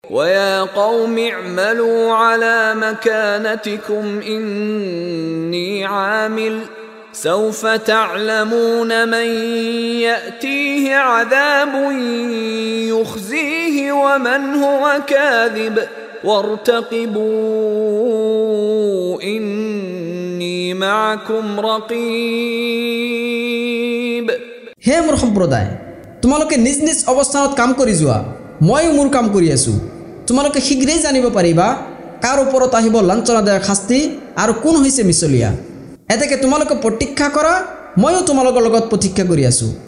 ويا قوم اعملوا على مكانتكم إني عامل سوف تعلمون من يأتيه عذاب يخزيه ومن هو كاذب وارتقبوا إني معكم رقيب. হে মোৰ সম্প্ৰদায়, তোমালোকে নিজ নিজ অৱস্থানত কাম কৰি যোৱা, ময়ো মোৰ কাম কৰি আছো। তোমালোকে শীঘ্ৰেই জানিব পাৰিবা কাৰ ওপৰত আহিব লাঞ্ছনাদায়ক শাস্তি আৰু কোন হৈছে মিছলীয়া। এতেকে তোমালোকে প্ৰতীক্ষা কৰা, ময়ো তোমালোকৰ লগত প্ৰতীক্ষা কৰি আছো।